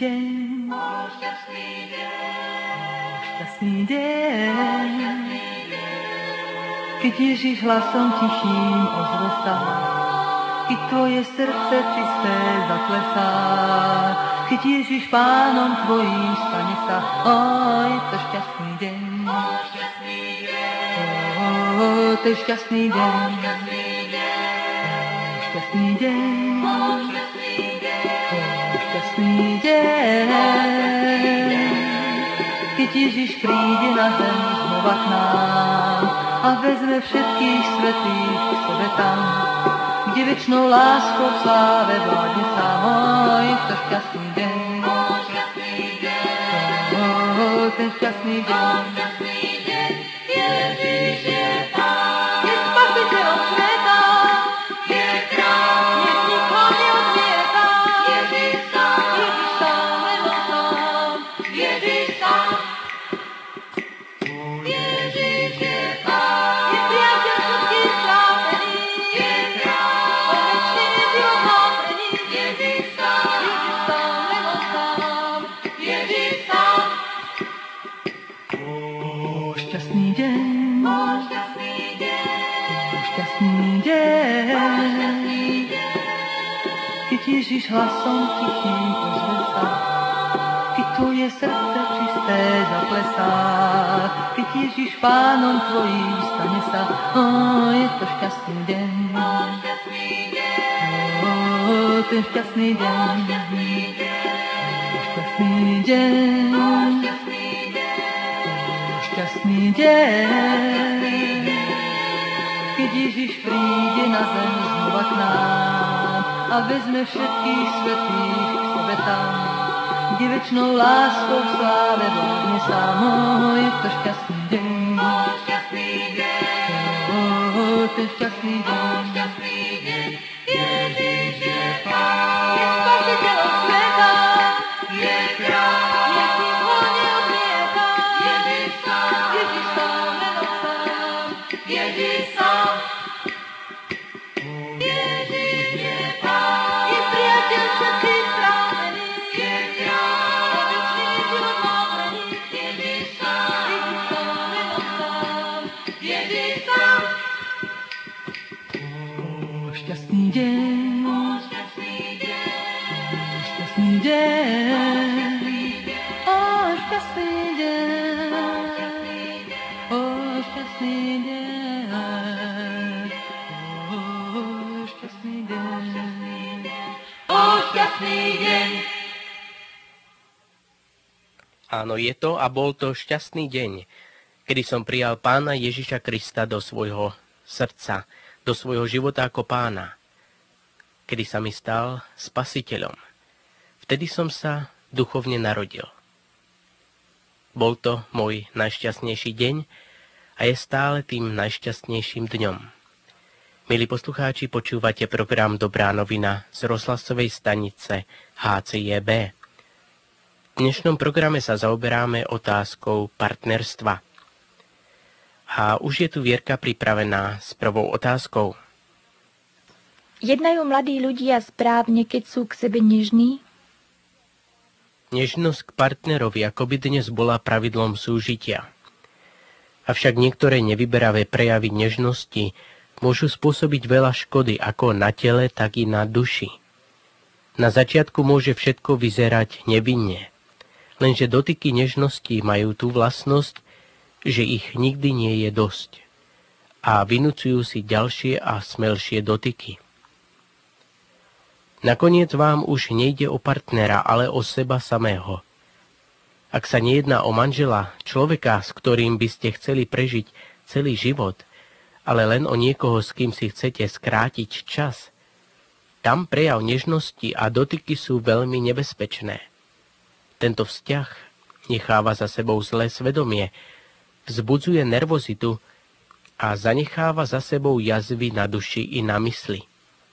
deň, šťastný deň, keď Ježiš hlasom tichým ozve sa, keď tvoje srdce čisté zaklesá, keď Ježiš pánom tvojím stane sa, je to šťastný deň. To je šťastný deň. Šťastný deň. Šťastný deň. Keď Ježiš príde na zem znova k nám a vezme všetkých svätých k sebe tam, kde večnou láskou v sláve vládne sám. Je to šťastný deň. Ten šťastný deň. Ježiš je Pán, je Spasiteľom sveta, je Kráľ, nech nikto neodmieta. Ježiš sám, len sám, Ježiš sám. Ježiš je Pán, je priateľ všetkých strápených, je Kráľ, o večný život nám pre nich. Ježiš sám, len sám, Ježiš sám. Šťastný deň, šťastný deň, keď Ježiš hlasom tichým ozve sa, keď tvoje srdce čisté zaplesá, keď Ježiš pánom tvojím stane sa, je to šťastný deň. Ten šťastný deň, šťastný deň. Šťastný deň, keď Ježiš príde na zem znova k nám a vezme všetkých svätých k sebe tam, kde večnou láskou v sláve vládne sám. Je to šťastný deň. Ten šťastný deň. Ježiš je Pán, je Spasiteľom sveta, je Kráľ, nech nikto neodmieta. Ježiš sám, len sám, Ježiš sám. Ježiš je Pán, je priateľ všetkých strápených, je Kráľ, o večný život mám pre nich. Ježiš sám, len sám, Ježiš sám. Šťastný deň, šťastný deň, šťastný deň, šťastný deň, šťastný deň, šťastný deň. Áno, je to a bol to šťastný deň, kedy som prijal Pána Ježiša Krista do svojho srdca, do svojho života ako Pána, kedy sa mi stal Spasiteľom. Vtedy som sa duchovne narodil. Bol to môj najšťastnejší deň a je stále tým najšťastnejším dňom. Milí poslucháči, počúvate program Dobrá novina z rozhlasovej stanice HCJB. V dnešnom programe sa zaoberáme otázkou partnerstva. A už je tu Vierka pripravená s prvou otázkou. Jednajú mladí ľudia správne, keď sú k sebe nežní? Nežnosť k partnerovi akoby dnes bola pravidlom súžitia. Avšak niektoré nevyberavé prejavy nežnosti môžu spôsobiť veľa škody ako na tele, tak i na duši. Na začiatku môže všetko vyzerať nevinne, lenže dotyky nežnosti majú tú vlastnosť, že ich nikdy nie je dosť a vynúcujú si ďalšie a smelšie dotyky. Nakoniec vám už nejde o partnera, ale o seba samého. Ak sa nejedná o manžela, človeka, s ktorým by ste chceli prežiť celý život, ale len o niekoho, s kým si chcete skrátiť čas, tam prejav nežnosti a dotyky sú veľmi nebezpečné. Tento vzťah necháva za sebou zlé svedomie, vzbudzuje nervozitu a zanecháva za sebou jazvy na duši i na mysli.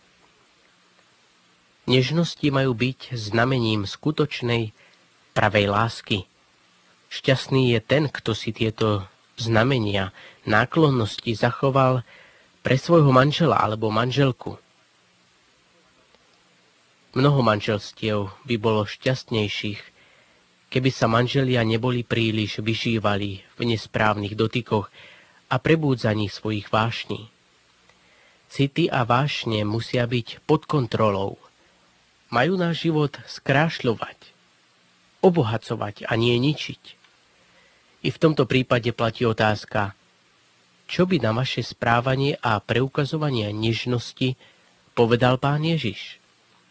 Nežnosti majú byť znamením skutočnej, pravej lásky. Šťastný je ten, kto si tieto znamenia, náklonnosti zachoval pre svojho manžela alebo manželku. Mnoho manželstiev by bolo šťastnejších, keby sa manželia neboli príliš vyžívali v nesprávnych dotykoch a prebúdzaní svojich vášní. City a vášne musia byť pod kontrolou. Majú náš život skrášľovať, obohacovať a nie ničiť. I v tomto prípade platí otázka, čo by na vaše správanie a preukazovanie nežnosti povedal Pán Ježiš?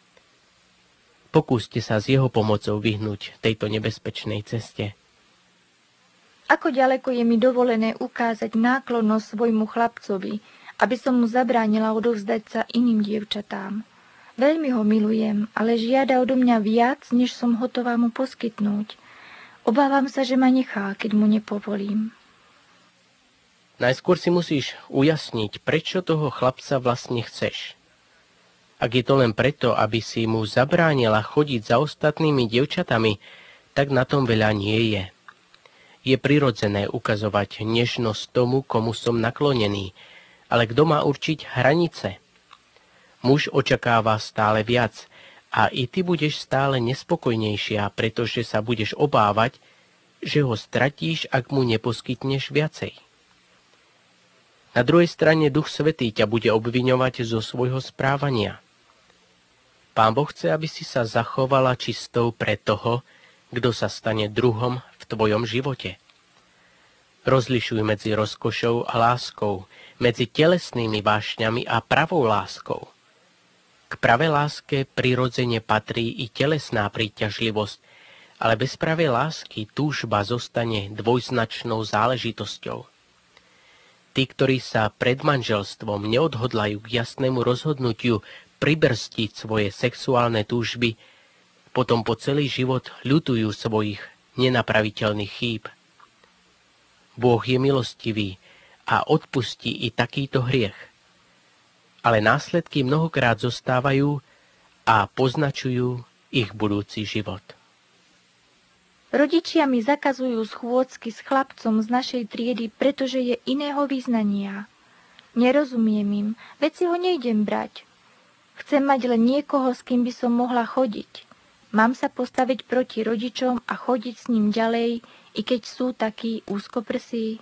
Pokúste sa s jeho pomocou vyhnúť tejto nebezpečnej ceste. Ako ďaleko je mi dovolené ukázať náklonnosť svojmu chlapcovi, aby som mu zabránila odovzdať sa iným dievčatám. Veľmi ho milujem, ale žiada odo mňa viac, než som hotová mu poskytnúť. Obávam sa, že ma nechá, keď mu nepovolím. Najskôr si musíš ujasniť, prečo toho chlapca vlastne chceš. Ak je to len preto, aby si mu zabránila chodiť za ostatnými dievčatami, tak na tom veľa nie je. Je prirodzené ukazovať nežnosť tomu, komu som naklonený, ale kto má určiť hranice? Muž očakáva stále viac a i ty budeš stále nespokojnejšia, pretože sa budeš obávať, že ho stratíš, ak mu neposkytneš viacej. Na druhej strane Duch Svätý ťa bude obviňovať zo svojho správania. Pán Boh chce, aby si sa zachovala čistou pre toho, kto sa stane druhom v tvojom živote. Rozlišuj medzi rozkošou a láskou, medzi telesnými vášňami a pravou láskou. K pravej láske prirodzene patrí i telesná príťažlivosť, ale bez pravej lásky túžba zostane dvojznačnou záležitosťou. Tí, ktorí sa pred manželstvom neodhodlajú k jasnému rozhodnutiu pribrstiť svoje sexuálne túžby, potom po celý život ľutujú svojich nenapraviteľných chýb. Boh je milostivý a odpustí i takýto hriech, ale následky mnohokrát zostávajú a poznačujú ich budúci život. Rodičia mi zakazujú schôdzky s chlapcom z našej triedy, pretože je iného vyznania. Nerozumiem im, veď si ho nejdem brať. Chcem mať len niekoho, s kým by som mohla chodiť. Mám sa postaviť proti rodičom a chodiť s ním ďalej, i keď sú takí úzkoprsí?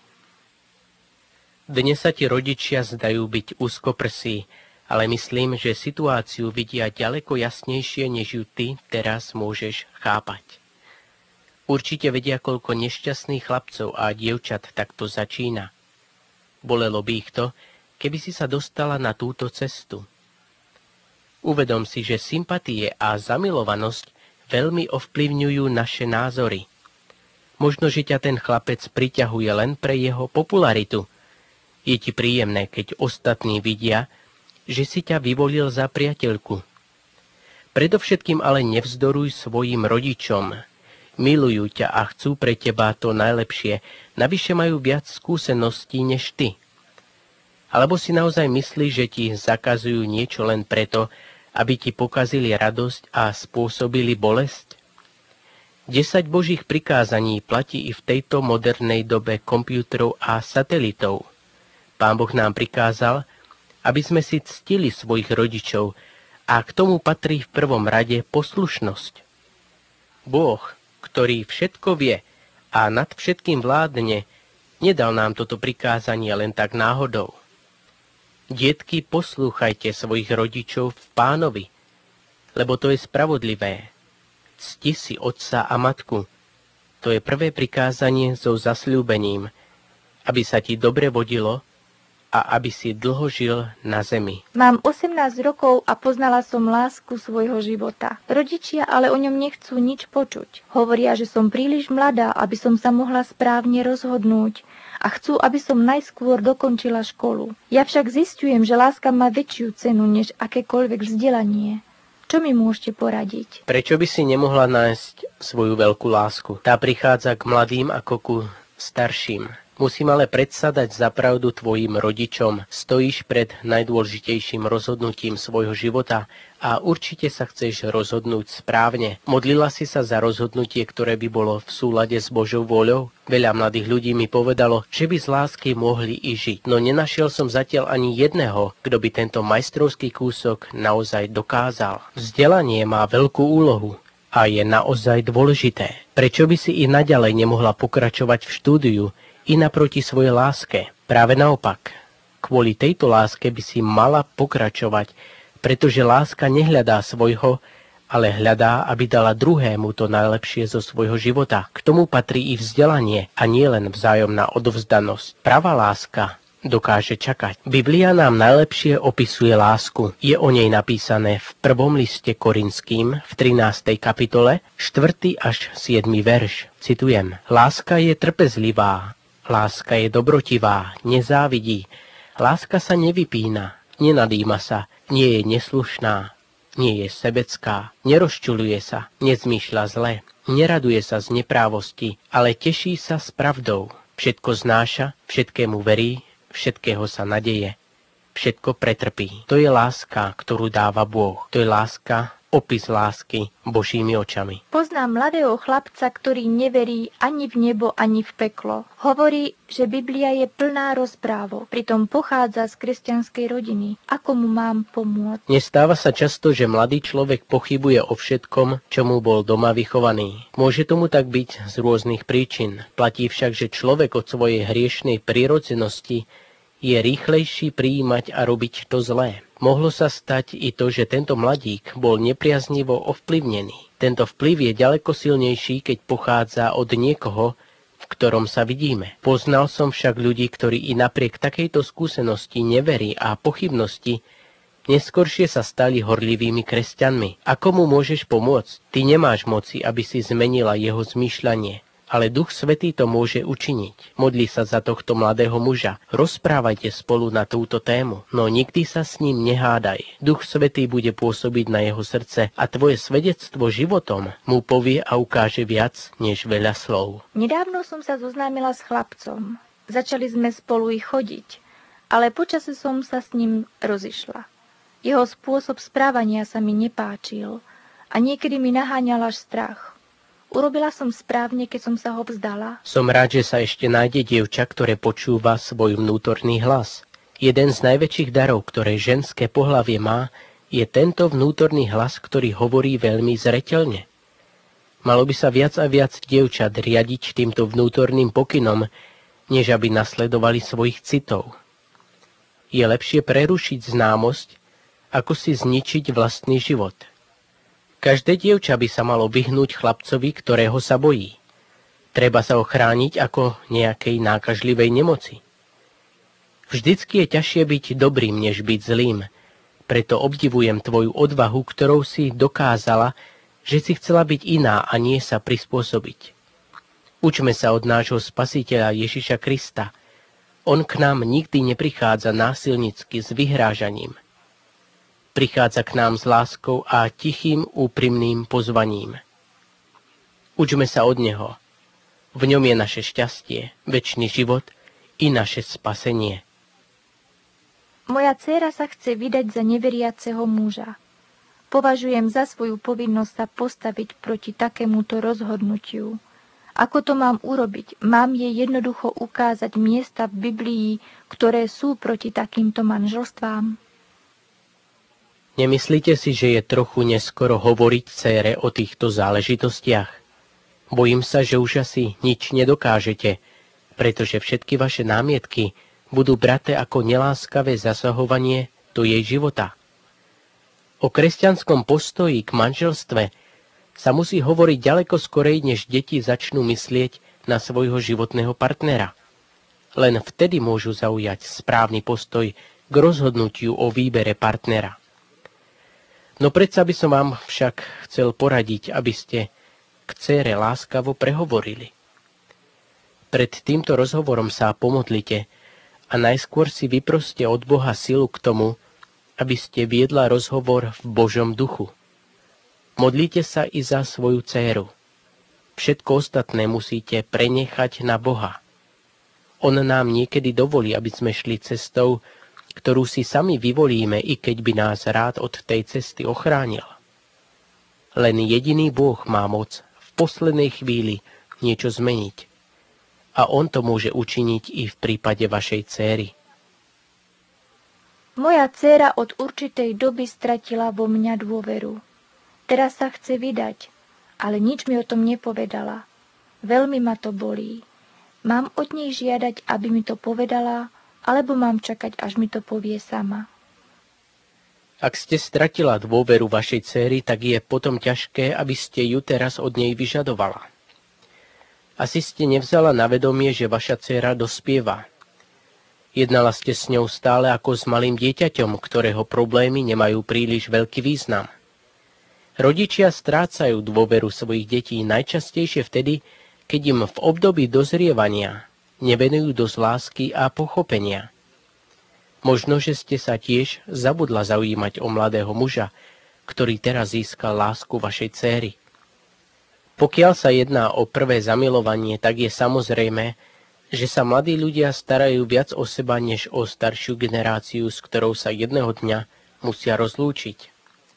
Dnes sa ti rodičia zdajú byť úzkoprsí, ale myslím, že situáciu vidia ďaleko jasnejšie, než ju ty teraz môžeš chápať. Určite vedia, koľko nešťastných chlapcov a dievčat takto začína. Bolelo by ich to, keby si sa dostala na túto cestu. Uvedom si, že sympatie a zamilovanosť veľmi ovplyvňujú naše názory. Možno, že ťa ten chlapec priťahuje len pre jeho popularitu. Je ti príjemné, keď ostatní vidia, že si ťa vyvolil za priateľku. Predovšetkým ale nevzdoruj svojim rodičom. Milujú ťa a chcú pre teba to najlepšie, navyše majú viac skúseností než ty. Alebo si naozaj myslíš, že ti zakazujú niečo len preto, aby ti pokazili radosť a spôsobili bolesť? 10 Božích prikázaní platí i v tejto modernej dobe kompjúterov a satelitov. Pán Boh nám prikázal, aby sme si ctili svojich rodičov a k tomu patrí v prvom rade poslušnosť. Boh, ktorý všetko vie a nad všetkým vládne, nedal nám toto prikázanie len tak náhodou. Dietky, poslúchajte svojich rodičov v Pánovi, lebo to je spravodlivé. Cti si otca a matku. To je prvé prikázanie so zasľúbením, aby sa ti dobre vodilo a aby si dlho žil na zemi. Mám 18 rokov a poznala som lásku svojho života. Rodičia ale o ňom nechcú nič počuť. Hovoria, že som príliš mladá, aby som sa mohla správne rozhodnúť a chcú, aby som najskôr dokončila školu. Ja však zistujem, že láska má väčšiu cenu než akékoľvek vzdelanie. Čo mi môžete poradiť? Prečo by si nemohla nájsť svoju veľkú lásku? Tá prichádza k mladým ako ku starším. Musím ale predsa dať za pravdu tvojim rodičom. Stojíš pred najdôležitejším rozhodnutím svojho života a určite sa chceš rozhodnúť správne. Modlila si sa za rozhodnutie, ktoré by bolo v súlade s Božou vôľou? Veľa mladých ľudí mi povedalo, že by z lásky mohli i žiť, no nenašiel som zatiaľ ani jedného, kto by tento majstrovský kúsok naozaj dokázal. Vzdelanie má veľkú úlohu a je naozaj dôležité. Prečo by si i naďalej nemohla pokračovať v štúdiu i naproti svojej láske? Práve naopak. Kvôli tejto láske by si mala pokračovať, pretože láska nehľadá svojho, ale hľadá, aby dala druhému to najlepšie zo svojho života. K tomu patrí i vzdelanie a nie len vzájomná odovzdanosť. Pravá láska dokáže čakať. Biblia nám najlepšie opisuje lásku. Je o nej napísané v 1. liste Korinským v 13. kapitole 4. až 7. verš. Citujem. Láska je trpezlivá, láska je dobrotivá, nezávidí. Láska sa nevypína, nenadýma sa, nie je neslušná, nie je sebecká, nerozčuľuje sa, nezmýšľa zle, neraduje sa z neprávosti, ale teší sa s pravdou. Všetko znáša, všetkému verí, všetkého sa nadeje, všetko pretrpí. To je láska, ktorú dáva Boh. To je láska, opis lásky Božími očami. Poznám mladého chlapca, ktorý neverí ani v nebo, ani v peklo. Hovorí, že Biblia je plná rozprávov, pritom pochádza z kresťanskej rodiny. Ako mu mám pomôcť? Nestáva sa často, že mladý človek pochybuje o všetkom, čomu bol doma vychovaný. Môže tomu tak byť z rôznych príčin. Platí však, že človek od svojej hriešnej prirodzenosti je rýchlejší prijímať a robiť to zlé. Mohlo sa stať i to, že tento mladík bol nepriaznivo ovplyvnený. Tento vplyv je ďaleko silnejší, keď pochádza od niekoho, v ktorom sa vidíme. Poznal som však ľudí, ktorí i napriek takejto skúsenosti neverí a pochybnosti neskoršie sa stali horlivými kresťanmi. Ako mu môžeš pomôcť? Ty nemáš moci, aby si zmenila jeho zmýšľanie. Ale Duch Svätý to môže učiniť. Modli sa za tohto mladého muža. Rozprávajte spolu na túto tému, no nikdy sa s ním nehádaj. Duch Svätý bude pôsobiť na jeho srdce a tvoje svedectvo životom mu povie a ukáže viac než veľa slov. Nedávno som sa zoznámila s chlapcom. Začali sme spolu i chodiť, ale počase som sa s ním rozišla. Jeho spôsob správania sa mi nepáčil a niekedy mi naháňal až strach. Urobila som správne, keď som sa ho vzdala? Som rád, že sa ešte nájde dievča, ktoré počúva svoj vnútorný hlas. Jeden z najväčších darov, ktoré ženské pohlavie má, je tento vnútorný hlas, ktorý hovorí veľmi zreteľne. Malo by sa viac a viac dievčat riadiť týmto vnútorným pokynom, než aby nasledovali svojich citov. Je lepšie prerušiť známosť, ako si zničiť vlastný život. Každé dievča by sa malo vyhnúť chlapcovi, ktorého sa bojí. Treba sa ochrániť ako nejakej nákažlivej nemoci. Vždycky je ťažšie byť dobrým, než byť zlým. Preto obdivujem tvoju odvahu, ktorou si dokázala, že si chcela byť iná a nie sa prispôsobiť. Učme sa od nášho Spasiteľa Ježiša Krista. On k nám nikdy neprichádza násilnicky s vyhrážaním. Prichádza k nám s láskou a tichým, úprimným pozvaním. Učme sa od Neho. V ňom je naše šťastie, večný život i naše spasenie. Moja dcéra sa chce vydať za neveriaceho muža. Považujem za svoju povinnosť sa postaviť proti takémuto rozhodnutiu. Ako to mám urobiť? Mám jej jednoducho ukázať miesta v Biblii, ktoré sú proti takýmto manželstvám? Nemyslíte si, že je trochu neskoro hovoriť dcére o týchto záležitostiach? Bojím sa, že už asi nič nedokážete, pretože všetky vaše námietky budú braté ako neláskavé zasahovanie do jej života. O kresťanskom postoji k manželstve sa musí hovoriť ďaleko skorej, než deti začnú myslieť na svojho životného partnera. Len vtedy môžu zaujať správny postoj k rozhodnutiu o výbere partnera. No predsa by som vám však chcel poradiť, aby ste k dcére láskavo prehovorili. Pred týmto rozhovorom sa pomodlite a najskôr si vyproste od Boha silu k tomu, aby ste viedla rozhovor v Božom duchu. Modlite sa i za svoju dcéru. Všetko ostatné musíte prenechať na Boha. On nám niekedy dovolí, aby sme šli cestou, ktorú si sami vyvolíme, i keď by nás rád od tej cesty ochránil. Len jediný Boh má moc v poslednej chvíli niečo zmeniť. A on to môže učiniť i v prípade vašej céry. Moja dcéra od určitej doby stratila vo mňa dôveru. Teraz sa chce vydať, ale nič mi o tom nepovedala. Veľmi ma to bolí. Mám od nej žiadať, aby mi to povedala, alebo mám čakať, až mi to povie sama? Ak ste stratila dôveru vašej céry, tak je potom ťažké, aby ste ju teraz od nej vyžadovala. Asi ste nevzala na vedomie, že vaša dcéra dospieva. Jednala ste s ňou stále ako s malým dieťaťom, ktorého problémy nemajú príliš veľký význam. Rodičia strácajú dôveru svojich detí najčastejšie vtedy, keď im v období dozrievania nevenujú dosť lásky a pochopenia. Možno, že ste sa tiež zabudla zaujímať o mladého muža, ktorý teraz získal lásku vašej céry. Pokiaľ sa jedná o prvé zamilovanie, tak je samozrejme, že sa mladí ľudia starajú viac o seba, než o staršiu generáciu, s ktorou sa jedného dňa musia rozlúčiť.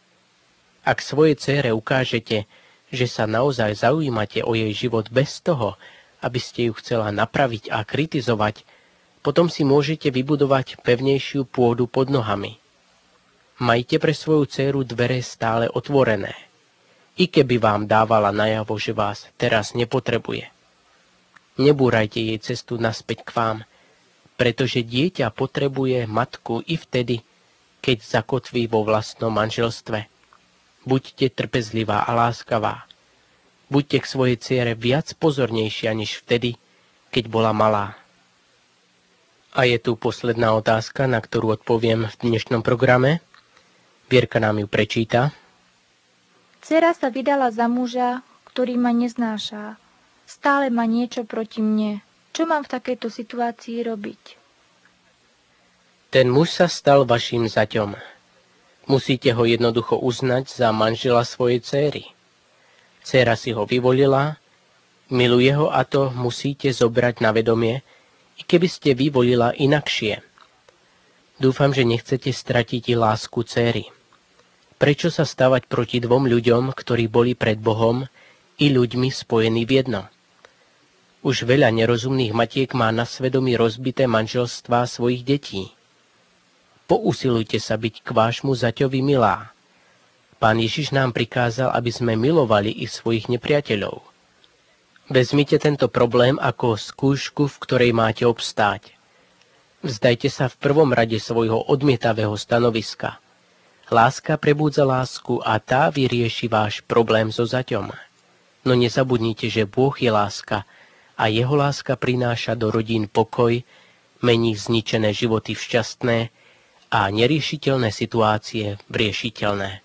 Ak svojej dcére ukážete, že sa naozaj zaujímate o jej život bez toho, aby ste ju chcela napraviť a kritizovať, potom si môžete vybudovať pevnejšiu pôdu pod nohami. Majte pre svoju dcéru dvere stále otvorené, i keby vám dávala najavo, že vás teraz nepotrebuje. Nebúrajte jej cestu naspäť k vám, pretože dieťa potrebuje matku i vtedy, keď zakotví vo vlastnom manželstve. Buďte trpezlivá a láskavá. Buďte k svojej dcére viac pozornejšia než vtedy, keď bola malá. A je tu posledná otázka, na ktorú odpoviem v dnešnom programe. Vierka nám ju prečíta. Dcera sa vydala za muža, ktorý ma neznáša. Stále má niečo proti mne. Čo mám v takejto situácii robiť? Ten muž sa stal vašim zaťom. Musíte ho jednoducho uznať za manžela svojej céry. Dcéra si ho vyvolila, miluje ho a to musíte zobrať na vedomie, i keby ste vyvolila inakšie. Dúfam, že nechcete stratiť i lásku céry. Prečo sa stavať proti dvom ľuďom, ktorí boli pred Bohom i ľuďmi spojení v jedno? Už veľa nerozumných matiek má na svedomí rozbité manželstvá svojich detí. Pousilujte sa byť k vášmu zaťovi milá. Pán Ježiš nám prikázal, aby sme milovali i svojich nepriateľov. Vezmite tento problém ako skúšku, v ktorej máte obstáť. Vzdajte sa v prvom rade svojho odmietavého stanoviska. Láska prebúdza lásku a tá vyrieši váš problém so zaťom. No nezabudnite, že Boh je láska a jeho láska prináša do rodín pokoj, mení zničené životy v šťastné a neriešiteľné situácie v riešiteľné.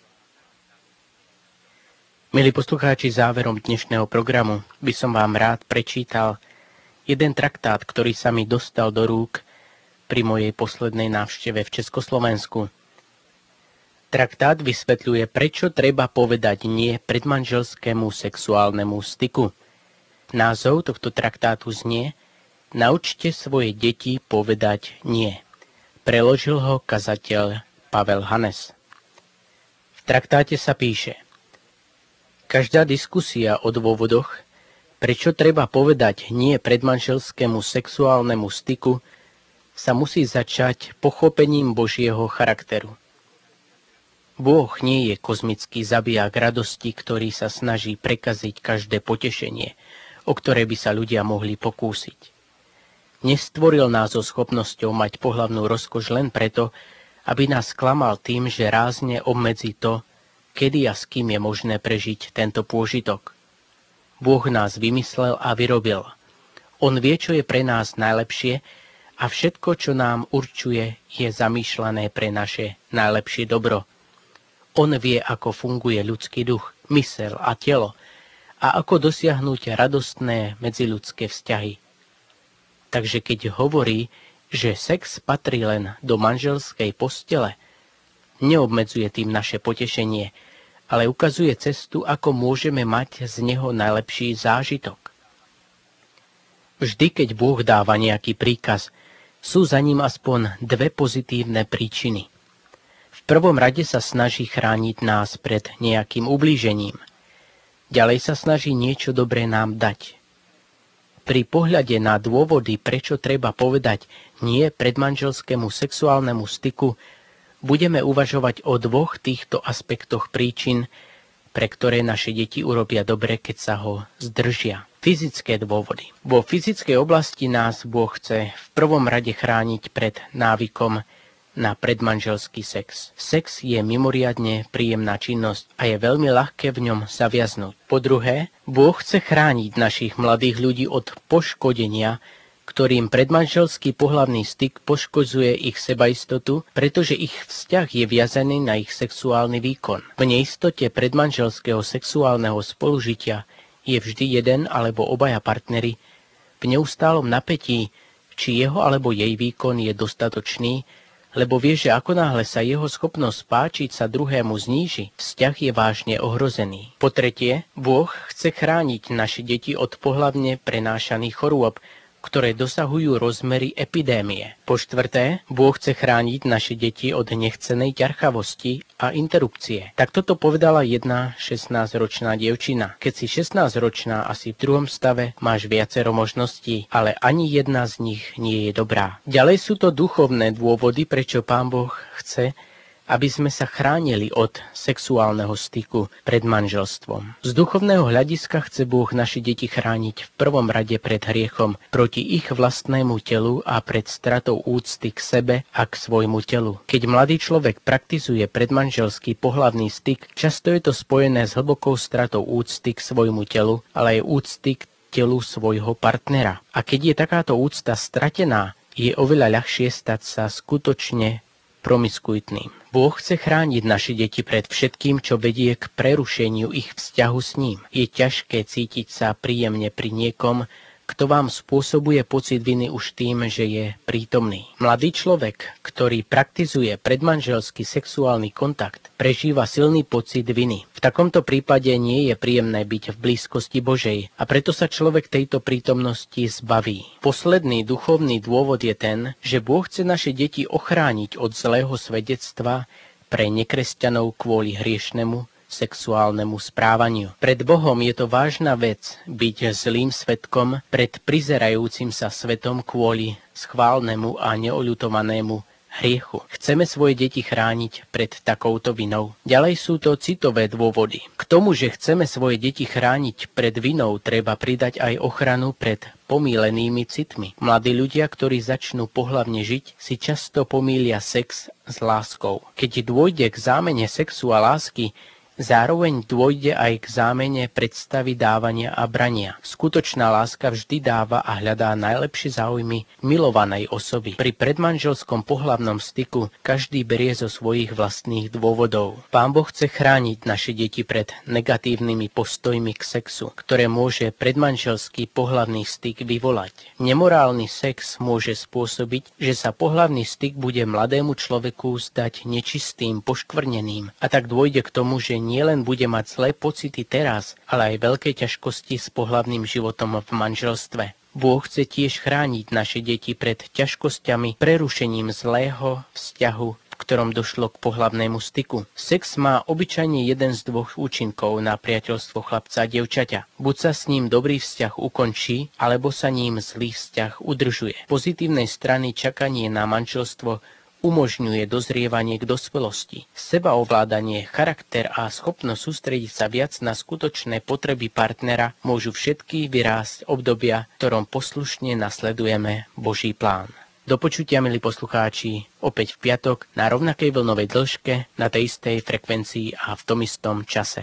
Milí poslucháči, záverom dnešného programu by som vám rád prečítal jeden traktát, ktorý sa mi dostal do rúk pri mojej poslednej návšteve v Československu. Traktát vysvetľuje, prečo treba povedať nie predmanželskému sexuálnemu styku. Názov tohto traktátu znie Naučte svoje deti povedať nie. Preložil ho kazateľ Pavel Hanes. V traktáte sa píše: Každá diskusia o dôvodoch, prečo treba povedať nie predmanželskému sexuálnemu styku, sa musí začať pochopením Božieho charakteru. Boh nie je kozmický zabijak radosti, ktorý sa snaží prekaziť každé potešenie, o ktoré by sa ľudia mohli pokúsiť. Nestvoril nás so schopnosťou mať pohlavnú rozkoš len preto, aby nás klamal tým, že rázne obmedzí to, kedy a s kým je možné prežiť tento pôžitok. Boh nás vymyslel a vyrobil. On vie, čo je pre nás najlepšie a všetko, čo nám určuje, je zamýšľané pre naše najlepšie dobro. On vie, ako funguje ľudský duch, myseľ a telo a ako dosiahnuť radostné medziľudské vzťahy. Takže keď hovorí, že sex patrí len do manželskej postele, neobmedzuje tým naše potešenie, ale ukazuje cestu, ako môžeme mať z neho najlepší zážitok. Vždy, keď Boh dáva nejaký príkaz, sú za ním aspoň dve pozitívne príčiny. V prvom rade sa snaží chrániť nás pred nejakým ublížením. Ďalej sa snaží niečo dobré nám dať. Pri pohľade na dôvody, prečo treba povedať nie predmanželskému sexuálnemu styku, budeme uvažovať o dvoch týchto aspektoch príčin, pre ktoré naše deti urobia dobre, keď sa ho zdržia. Fyzické dôvody. Vo fyzickej oblasti nás Boh chce v prvom rade chrániť pred návykom na predmanželský sex. Sex je mimoriadne príjemná činnosť a je veľmi ľahké v ňom zaviaznúť. Po druhé, Boh chce chrániť našich mladých ľudí od poškodenia, ktorým predmanželský pohlavný styk poškodzuje ich sebaistotu, pretože ich vzťah je viazaný na ich sexuálny výkon. V neistote predmanželského sexuálneho spolužitia je vždy jeden alebo obaja partneri v neustálom napätí, či jeho alebo jej výkon je dostatočný, lebo vie, že ako náhle sa jeho schopnosť páčiť sa druhému zníži, vzťah je vážne ohrozený. Po tretie, Boh chce chrániť naše deti od pohlavne prenášaných chorôb, ktoré dosahujú rozmery epidémie. Po štvrté, Boh chce chrániť naše deti od nechcenej ťarchavosti a interrupcie. Takto to povedala jedna 16-ročná dievčina. Keď si 16-ročná asi v druhom stave, máš viacero možností, ale ani jedna z nich nie je dobrá. Ďalej sú to duchovné dôvody, prečo Pán Boh chce, aby sme sa chránili od sexuálneho styku pred manželstvom. Z duchovného hľadiska chce Boh naše deti chrániť v prvom rade pred hriechom proti ich vlastnému telu a pred stratou úcty k sebe a k svojmu telu. Keď mladý človek praktizuje predmanželský pohlavný styk, často je to spojené s hlbokou stratou úcty k svojmu telu, ale aj úcty k telu svojho partnera. A keď je takáto úcta stratená, je oveľa ľahšie stať sa skutočne promiskuitným. Boh chce chrániť naše deti pred všetkým, čo vedie k prerušeniu ich vzťahu s ním. Je ťažké cítiť sa príjemne pri niekom, kto vám spôsobuje pocit viny už tým, že je prítomný. Mladý človek, ktorý praktizuje predmanželský sexuálny kontakt, prežíva silný pocit viny. V takomto prípade nie je príjemné byť v blízkosti Božej a preto sa človek tejto prítomnosti zbaví. Posledný duchovný dôvod je ten, že Boh chce naše deti ochrániť od zlého svedectva pre nekresťanov kvôli hriešnemu sexuálnemu správaniu. Pred Bohom je to vážna vec byť zlým svedkom pred prizerajúcim sa svetom kvôli schválnemu a neoľutovanému hriechu. Chceme svoje deti chrániť pred takouto vinou. Ďalej sú to citové dôvody. K tomu, že chceme svoje deti chrániť pred vinou, treba pridať aj ochranu pred pomýlenými citmi. Mladí ľudia, ktorí začnú pohlavne žiť, si často pomýlia sex s láskou. Keď dôjde k zámene sexu a lásky, zároveň dôjde aj k zámene predstavy dávania a brania. Skutočná láska vždy dáva a hľadá najlepšie záujmy milovanej osoby. Pri predmanželskom pohlavnom styku každý berie zo svojich vlastných dôvodov. Pán Boh chce chrániť naše deti pred negatívnymi postojmi k sexu, ktoré môže predmanželský pohlavný styk vyvolať. Nemorálny sex môže spôsobiť, že sa pohlavný styk bude mladému človeku zdať nečistým, poškvrneným, a tak dôjde k tomu, že nielen bude mať zlé pocity teraz, ale aj veľké ťažkosti s pohlavným životom v manželstve. Boh chce tiež chrániť naše deti pred ťažkosťami prerušením zlého vzťahu, v ktorom došlo k pohlavnému styku. Sex má obyčajne jeden z dvoch účinkov na priateľstvo chlapca a dievčaťa. Buď sa s ním dobrý vzťah ukončí, alebo sa ním zlý vzťah udržuje. Z pozitívnej strany čakanie na manželstvo umožňuje dozrievanie k dospelosti. Sebaovládanie, charakter a schopnosť sústrediť sa viac na skutočné potreby partnera môžu všetky vyrásť obdobia, v ktorom poslušne nasledujeme Boží plán. Do počutia, milí poslucháči, opäť v piatok na rovnakej vlnovej dĺžke, na tej istej frekvencii a v tom istom čase.